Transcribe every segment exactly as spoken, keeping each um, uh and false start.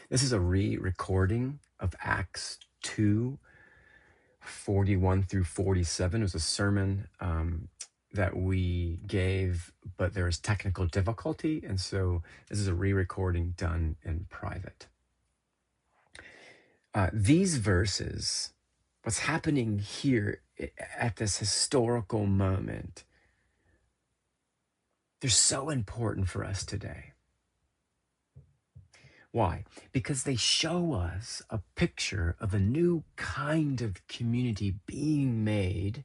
This is a re-recording of Acts two, forty-one through forty-seven. It was a sermon um, that we gave, but there was technical difficulty. And so this is a re-recording done in private. Uh, these verses, what's happening here i- at this historical moment, they're so important for us today. Why? Because they show us a picture of a new kind of community being made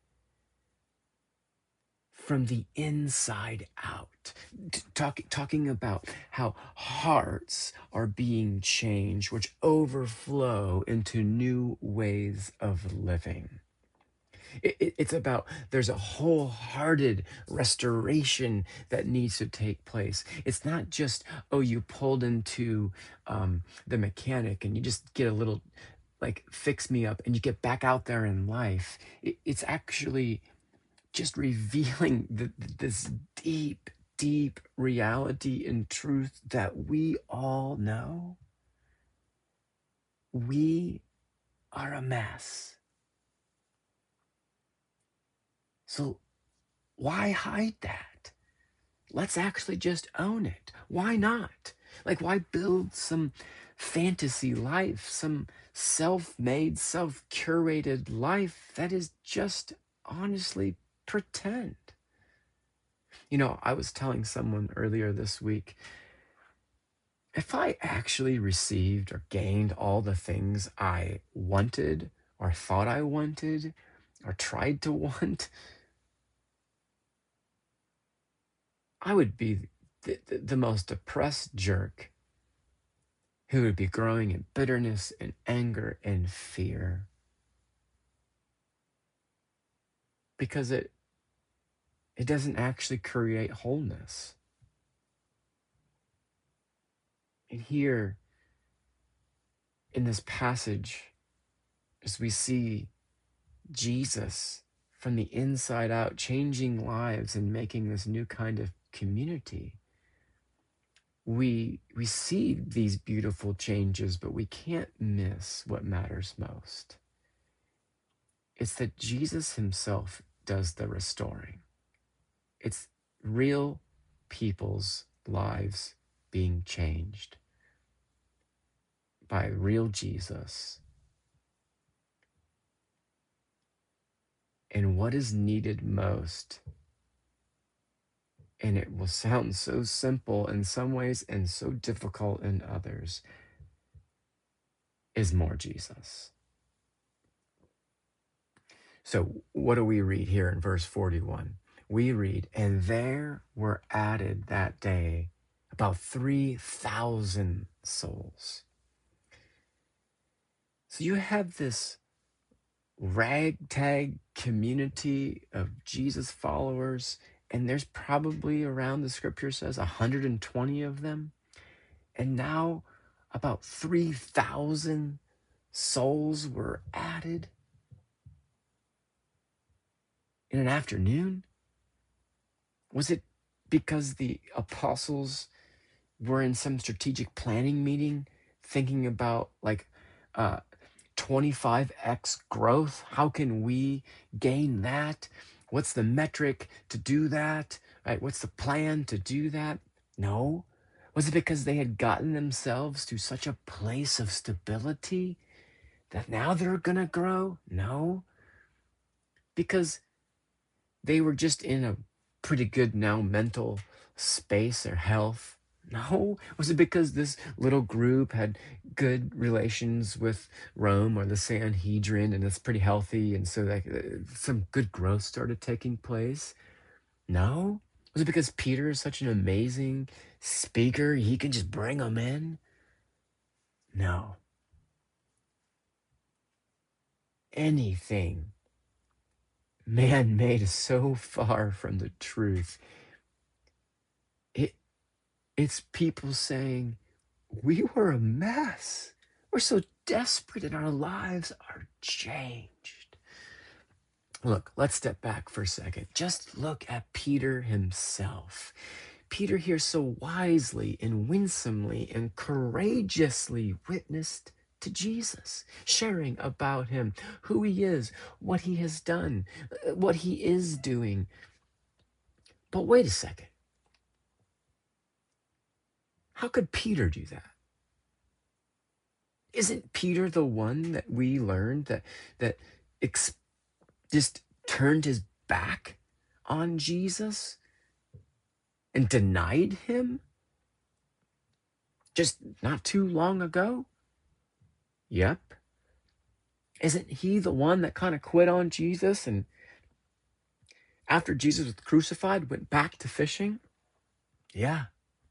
from the inside out. T- Talk, talking about how hearts are being changed, which overflow into new ways of living. It, it- it's about there's a wholehearted restoration that needs to take place. It's not just, oh, you pulled into um, the mechanic and you just get a little, like, fix me up and you get back out there in life. It, it's actually just revealing the, this deep, deep reality and truth that we all know. We are a mess. So why hide that? Let's actually just own it. Why not? Like, why build some fantasy life, some self-made, self-curated life that is just honestly pretend? You know, I was telling someone earlier this week, if I actually received or gained all the things I wanted or thought I wanted or tried to want, I would be the, the, the most depressed jerk who would be growing in bitterness and anger and fear, because it it doesn't actually create wholeness. And here in this passage, as we see Jesus from the inside out changing lives and making this new kind of community, we we see these beautiful changes, but we can't miss what matters most. It's that Jesus himself does the restoring. It's real people's lives being changed by real Jesus. And what is needed most, and it will sound so simple in some ways and so difficult in others, is more Jesus. So what do we read here in verse forty-one? We read, and there were added that day about three thousand souls. So you have this ragtag community of Jesus followers, and there's probably, around, the scripture says, one hundred twenty of them. And now about three thousand souls were added in an afternoon. Was it because the apostles were in some strategic planning meeting thinking about, like, uh, twenty-five x growth? How can we gain that? What's the metric to do that? Right? What's the plan to do that? No. Was it because they had gotten themselves to such a place of stability that now they're going to grow? No. Because they were just in a pretty good now mental space or health? No. Was it because this little group had good relations with Rome or the Sanhedrin and it's pretty healthy, and so like uh, some good growth started taking place? No. Was it because Peter is such an amazing speaker, he can just bring them in? No. Anything man-made is so far from the truth. It it's people saying, we were a mess. We're so desperate and our lives are changed. Look, let's step back for a second. Just look at Peter himself. Peter here so wisely and winsomely and courageously witnessed to Jesus, sharing about him, who he is, what he has done, uh, what he is doing. But wait a second. How could Peter do that? Isn't Peter the one that we learned that that ex- just turned his back on Jesus and denied him just not too long ago? Yep. Isn't he the one that kind of quit on Jesus and after Jesus was crucified went back to fishing? Yeah.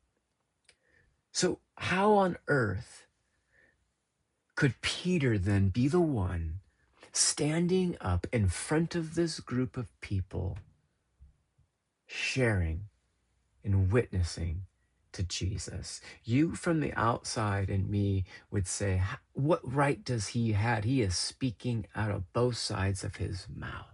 So how on earth could Peter then be the one standing up in front of this group of people, sharing and witnessing to Jesus? You from the outside and me would say, what right does he have? He is speaking out of both sides of his mouth.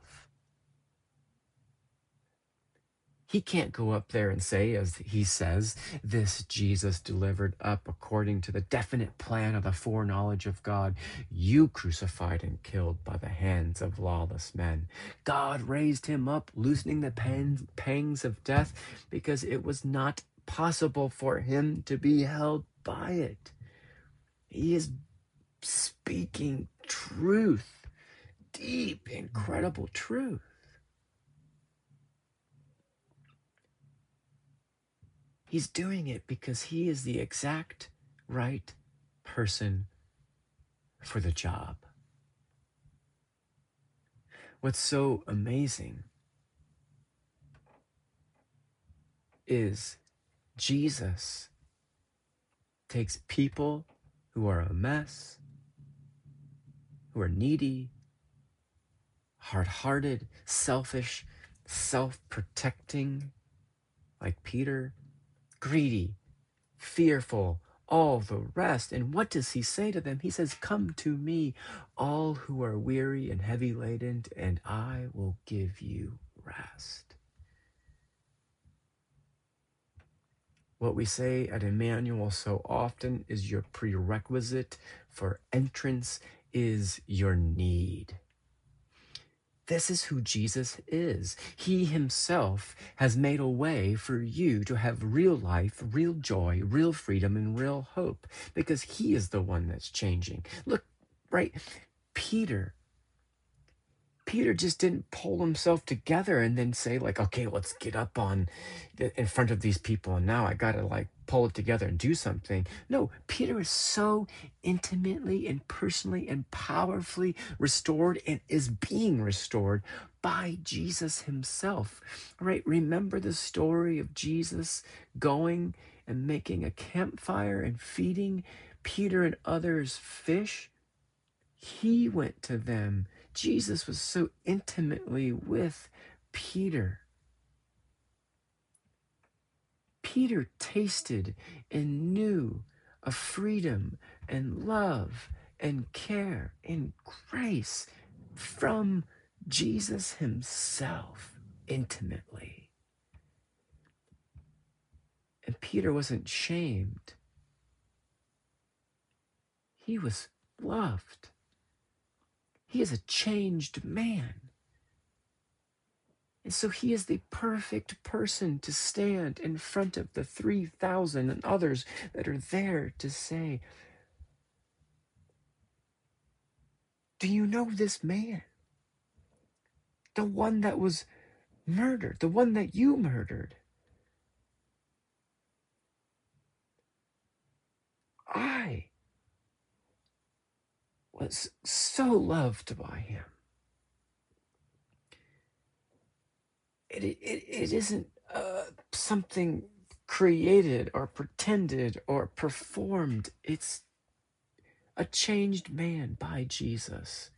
He can't go up there and say, as he says, this Jesus delivered up according to the definite plan of the foreknowledge of God, you crucified and killed by the hands of lawless men. God raised him up, loosening the pangs, pangs of death, because it was not possible for him to be held by it. He is speaking truth, deep, incredible truth. He's doing it because he is the exact right person for the job. What's so amazing is Jesus takes people who are a mess, who are needy, hard-hearted, selfish, self-protecting, like Peter, greedy, fearful, all the rest. And what does he say to them? He says, come to me, all who are weary and heavy laden, and I will give you rest. What we say at Emmanuel so often is your prerequisite for entrance is your need. This is who Jesus is. He himself has made a way for you to have real life, real joy, real freedom, and real hope, because he is the one that's changing. Look, right? Peter, Peter just didn't pull himself together and then say, like, okay, let's get up on the, in front of these people, and now I gotta like pull it together and do something. No, Peter is so intimately and personally and powerfully restored and is being restored by Jesus himself. Right? Remember the story of Jesus going and making a campfire and feeding Peter and others fish? He went to them. Jesus was so intimately with Peter. Peter tasted and knew of freedom and love and care and grace from Jesus himself intimately. And Peter wasn't shamed. He was loved. He is a changed man. And so he is the perfect person to stand in front of the three thousand and others that are there to say, do you know this man? The one that was murdered, the one that you murdered. I was so loved by him. It, it, it isn't uh, something created or pretended or performed. It's a changed man by Jesus.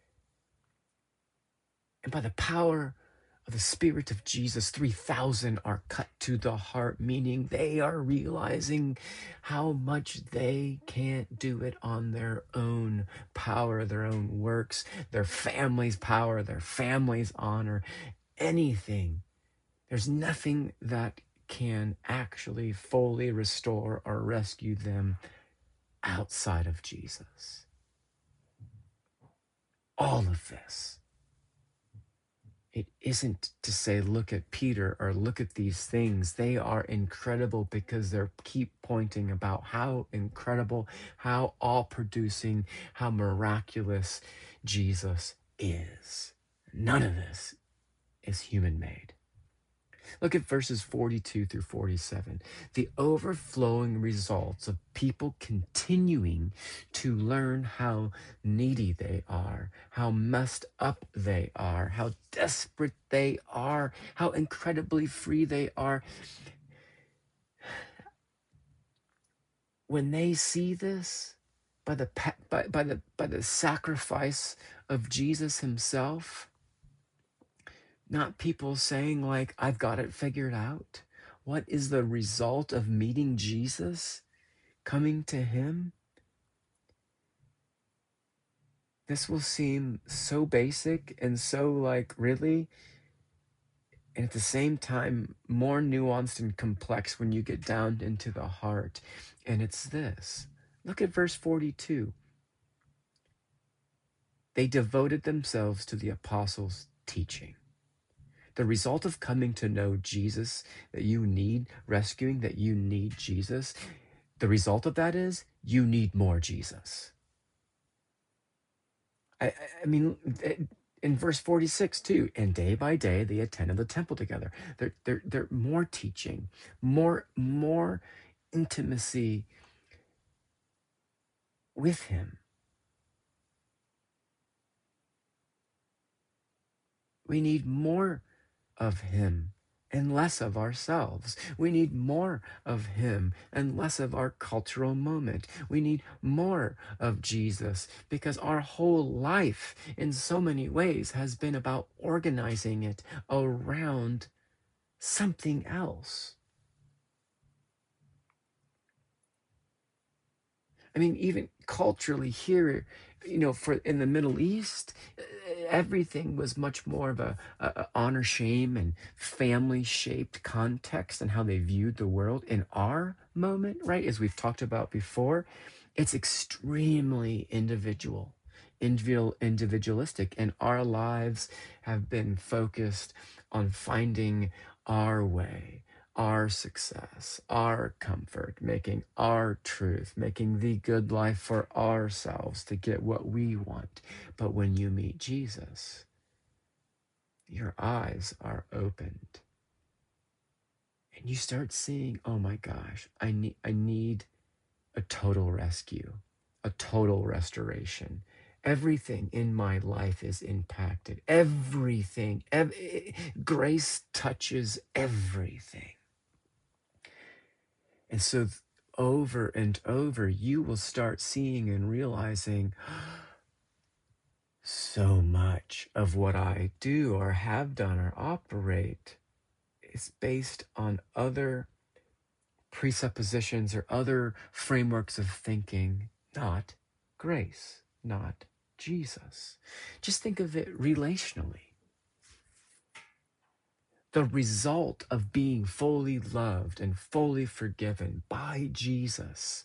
And by the power of the Spirit of Jesus, three thousand are cut to the heart, meaning they are realizing how much they can't do it on their own power, their own works, their family's power, their family's honor, anything. There's nothing that can actually fully restore or rescue them outside of Jesus. All of this. It isn't to say, look at Peter or look at these things. They are incredible because they keep pointing about how incredible, how all-producing, how miraculous Jesus is. None of this is human-made. Look at verses forty-two through forty-seven. The overflowing results of people continuing to learn how needy they are, how messed up they are, how desperate they are, how incredibly free they are. When they see this, by the by, by the by the sacrifice of Jesus himself, not people saying like, I've got it figured out. What is the result of meeting Jesus, coming to him? This will seem so basic and so like, really? And at the same time, more nuanced and complex when you get down into the heart. And it's this. Look at verse forty-two. They devoted themselves to the apostles' teaching. The result of coming to know Jesus, that you need rescuing, that you need Jesus, the result of that is you need more Jesus. I, I, I mean, in verse forty-six too, and day by day they attended the temple together. They're, they're, they're more teaching, more, more intimacy with him. We need more of him and less of ourselves. We need more of him and less of our cultural moment. We need more of Jesus because our whole life in so many ways has been about organizing it around something else. I mean, even culturally here, you know, for in the Middle East, everything was much more of a, a, a honor, shame, and family-shaped context and how they viewed the world. In our moment, right, as we've talked about before, it's extremely individual, individual, individualistic, and our lives have been focused on finding our way, our success, our comfort, making our truth, making the good life for ourselves to get what we want. But when you meet Jesus, your eyes are opened and you start seeing, oh my gosh, I need, I need a total rescue, a total restoration. Everything in my life is impacted. Everything, ev- grace touches everything. And so over and over, you will start seeing and realizing so much of what I do or have done or operate is based on other presuppositions or other frameworks of thinking, not grace, not Jesus. Just think of it relationally. The result of being fully loved and fully forgiven by Jesus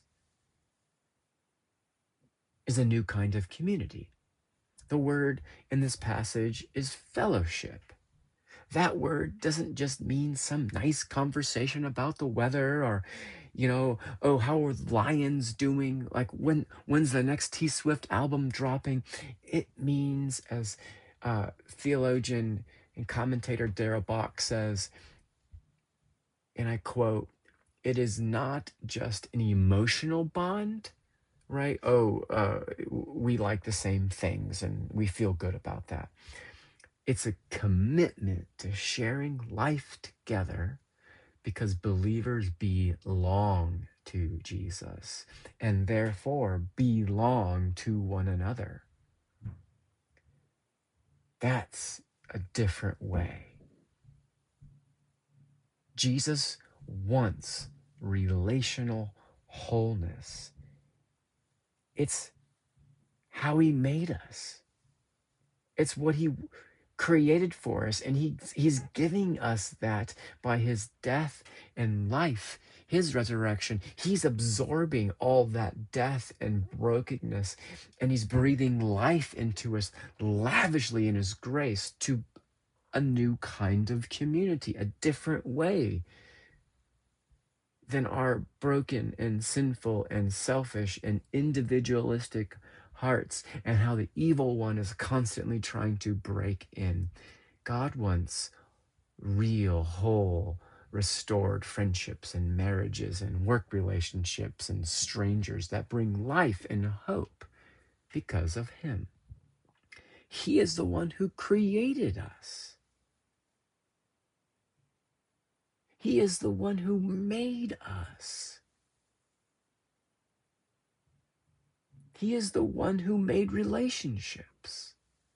is a new kind of community. The word in this passage is fellowship. That word doesn't just mean some nice conversation about the weather or, you know, oh, how are Lions doing? Like, when when's the next T Swift album dropping? It means, as uh, theologian and commentator Darrell Bock says, and I quote, it is not just an emotional bond, right? Oh, uh, we like the same things and we feel good about that. It's a commitment to sharing life together because believers belong to Jesus and therefore belong to one another. That's a different way. Jesus wants relational wholeness. It's how he made us. It's what he created for us, and he, he's giving us that by his death and life, his resurrection. He's absorbing all that death and brokenness, and he's breathing life into us lavishly in his grace to a new kind of community, a different way than our broken and sinful and selfish and individualistic hearts, and how the evil one is constantly trying to break in. God wants real, whole, restored friendships and marriages and work relationships and strangers that bring life and hope because of him. He is the one who created us. He is the one who made us. He is the one who made relationships.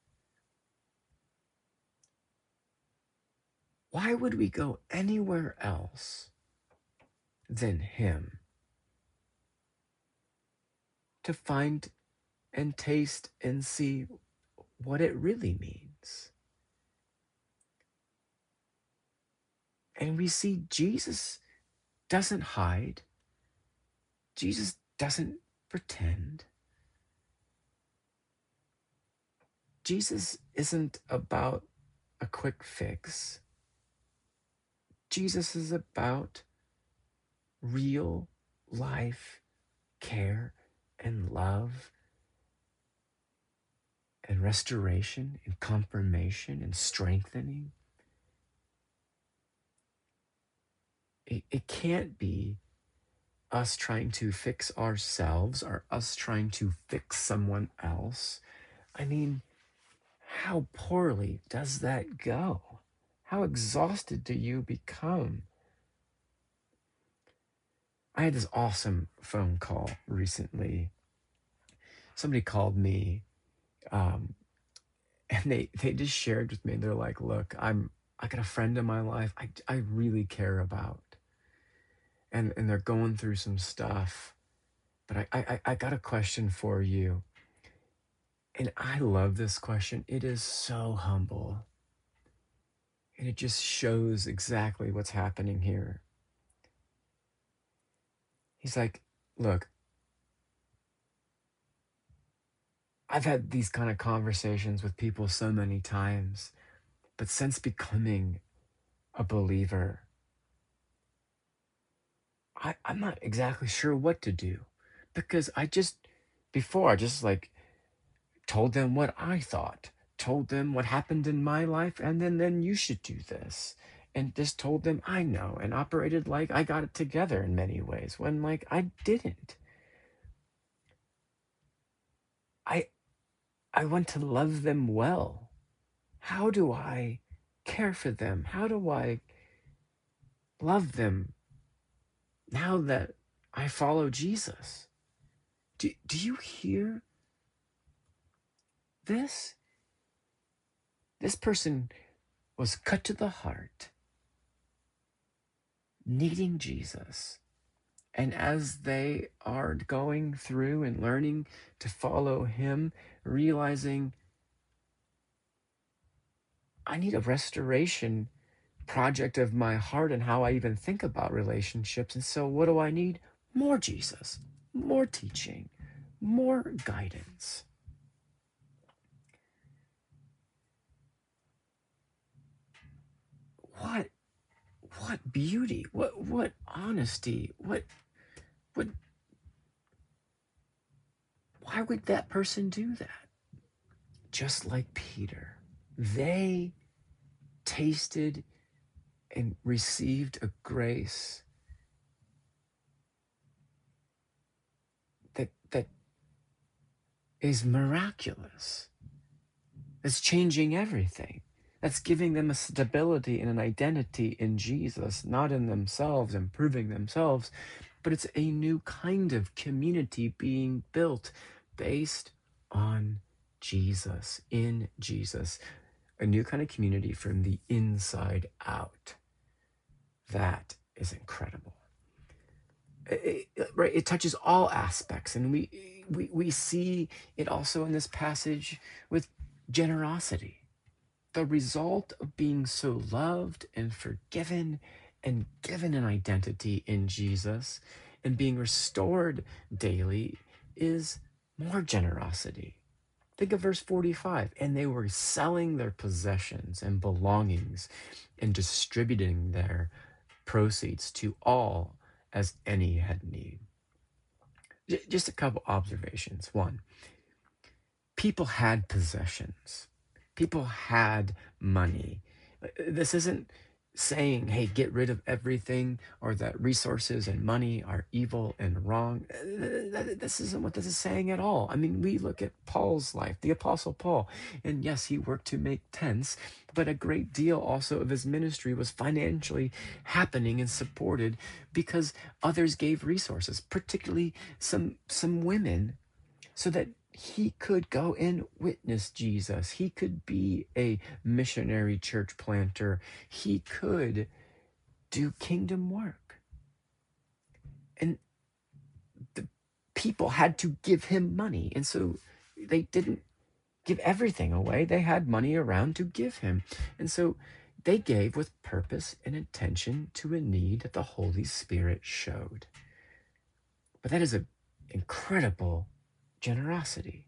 Why would we go anywhere else than him to find and taste and see what it really means? And we see Jesus doesn't hide. Jesus doesn't pretend. Jesus isn't about a quick fix. Jesus is about real life, care and love and restoration and confirmation and strengthening. It, it can't be us trying to fix ourselves or us trying to fix someone else. I mean, how poorly does that go? How exhausted do you become? I had this awesome phone call recently. Somebody called me, um, and they, they just shared with me. They're like, look, I'm I got a friend in my life I, I really care about. And, and they're going through some stuff. But I, I, I got a question for you. And I love this question. It is so humble. And it just shows exactly what's happening here. He's like, look, I've had these kind of conversations with people so many times, but since becoming a believer, I, I'm not exactly sure what to do, because I just, before I just like told them what I thought, told them what happened in my life, and then, then you should do this. And just told them I know, and operated like I got it together in many ways, when like I didn't. I I want to love them well. How do I care for them? How do I love them now that I follow Jesus? Do, do you hear this? This person was cut to the heart, needing Jesus. And as they are going through and learning to follow him, realizing I need a restoration project of my heart and how I even think about relationships. And so what do I need? More Jesus, more teaching, more guidance. What what beauty, what what honesty, what what why would that person do that? Just like Peter, they tasted and received a grace that that is miraculous. That's changing everything. That's giving them a stability and an identity in Jesus, not in themselves, improving themselves, but it's a new kind of community being built based on Jesus, in Jesus, a new kind of community from the inside out. That is incredible. It, it, right, it touches all aspects, and we, we we see it also in this passage with generosity. the result of being so loved and forgiven and given an identity in Jesus and being restored daily is more generosity. Think of verse forty-five. And they were selling their possessions and belongings and distributing their proceeds to all as any had need. J- Just a couple observations. One, people had possessions, people had money. Uh, This isn't saying, hey, get rid of everything or that resources and money are evil and wrong. Uh, th- This isn't what this is saying at all. I mean, we look at Paul's life, the Apostle Paul, and yes, he worked to make tents, but a great deal also of his ministry was financially happening and supported because others gave resources, particularly some some women, so that he could go and witness Jesus. He could be a missionary church planter. He could do kingdom work. And the people had to give him money. And so they didn't give everything away. They had money around to give him. And so they gave with purpose and intention to a need that the Holy Spirit showed. But that is an incredible generosity.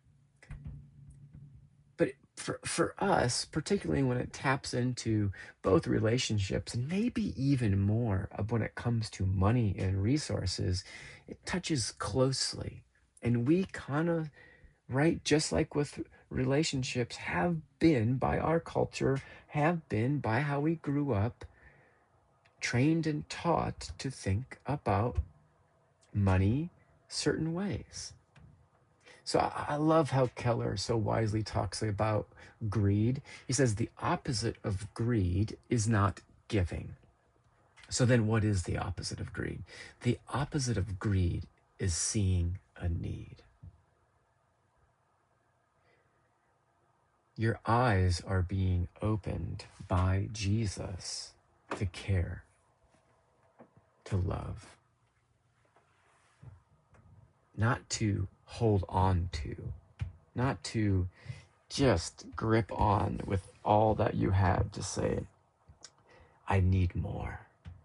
But for, for us, particularly when it taps into both relationships and maybe even more of when it comes to money and resources, it touches closely. And we kind of, right, just like with relationships, have been by our culture, have been by how we grew up, trained and taught to think about money certain ways. So I, I love how Keller so wisely talks about greed. He says the opposite of greed is not giving. So then what is the opposite of greed? The opposite of greed is seeing a need. Your eyes are being opened by Jesus to care, to love, not to hold on to, not to just grip on with all that you have to say, I need more.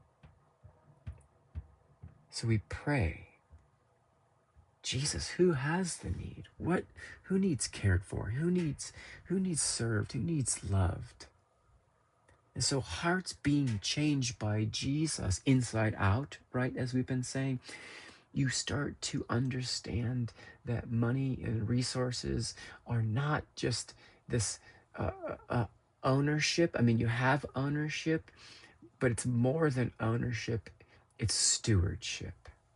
So we pray, Jesus, who has the need? What, who needs cared for? Who needs, who needs served? Who needs loved? And so hearts being changed by Jesus inside out, right? As we've been saying, you start to understand that money and resources are not just this uh, uh, uh, ownership. I mean, you have ownership, but it's more than ownership. It's stewardship.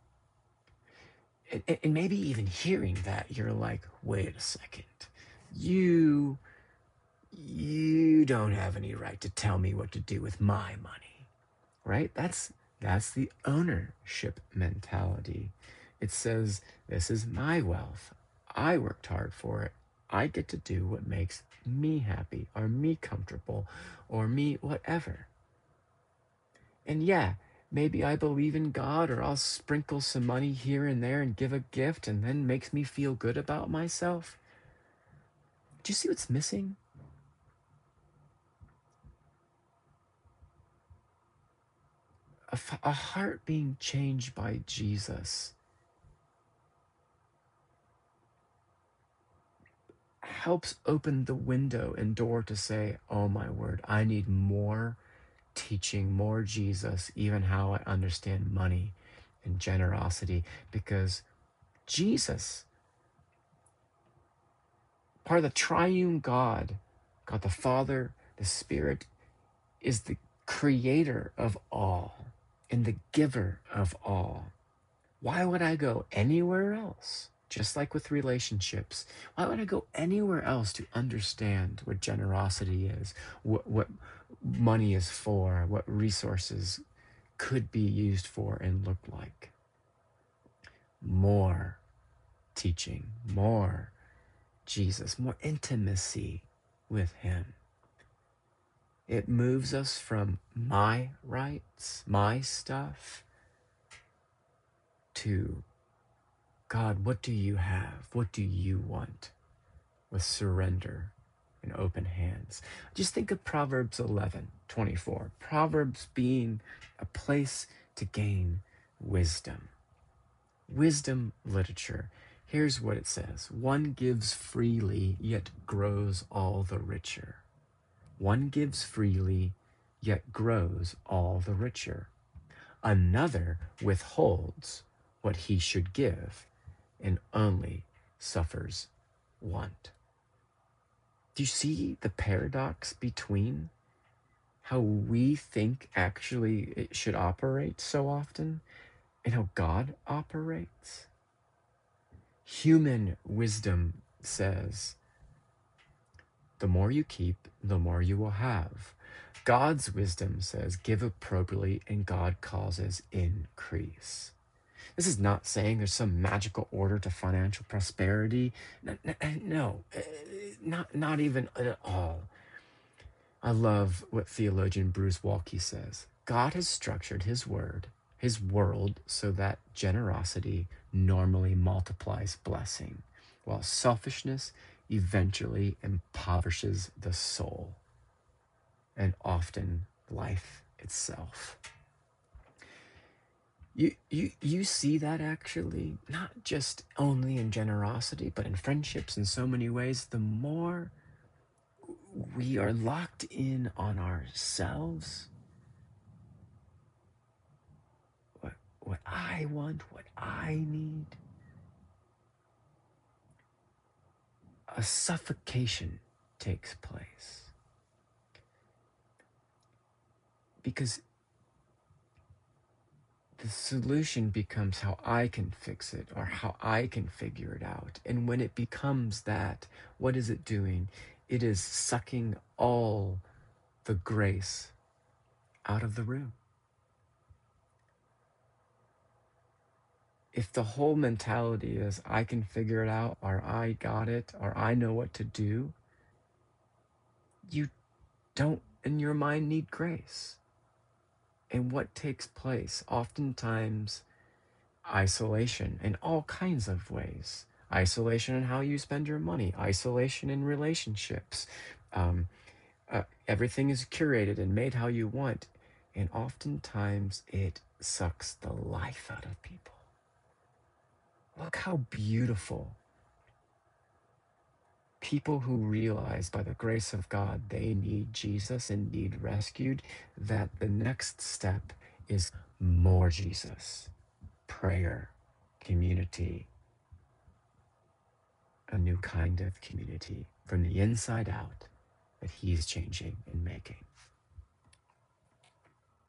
And, and maybe even hearing that, you're like, wait a second. You, you don't have any right to tell me what to do with my money, right? That's, that's the ownership mentality. It says, this is my wealth. I worked hard for it. I get to do what makes me happy or me comfortable or me whatever. And yeah, maybe I believe in God, or I'll sprinkle some money here and there and give a gift, and then makes me feel good about myself. Do you see what's missing? A, f- a heart being changed by Jesus helps open the window and door to say, oh my word, I need more teaching, more Jesus, even how I understand money and generosity, because Jesus, part of the triune God, God the Father, the Spirit, is the creator of all and the giver of all. Why would I go anywhere else? Just like with relationships, why would I go anywhere else to understand what generosity is, what, what money is for, what resources could be used for and look like? More teaching, more Jesus, more intimacy with him. It moves us from my rights, my stuff, to God, what do you have? What do you want? With surrender and open hands. Just think of Proverbs eleven twenty-four. Proverbs being a place to gain wisdom. Wisdom literature. Here's what it says. One gives freely, yet grows all the richer. One gives freely, yet grows all the richer. Another withholds what he should give and only suffers want. Do you see the paradox between how we think actually it should operate so often and how God operates? Human wisdom says, the more you keep, the more you will have. God's wisdom says, give appropriately, and God causes increase. This is not saying there's some magical order to financial prosperity. No, not, not even at all. I love what theologian Bruce Waltke says. God has structured his word, his world, so that generosity normally multiplies blessing, while selfishness eventually impoverishes the soul and often life itself. You, you, you see that actually, not just only in generosity, but in friendships in so many ways. The more we are locked in on ourselves, what, what I want, what I need, a suffocation takes place. Because the solution becomes how I can fix it or how I can figure it out. And when it becomes that, what is it doing? It is sucking all the grace out of the room. If the whole mentality is I can figure it out, or I got it, or I know what to do, you don't in your mind need grace. And what takes place? Oftentimes, isolation in all kinds of ways. Isolation in how you spend your money, isolation in relationships. Um, uh, everything is curated and made how you want. And oftentimes it sucks the life out of people. Look how beautiful people who realize by the grace of God they need Jesus and need rescued, that the next step is more Jesus, prayer, community, a new kind of community from the inside out that he's changing and making.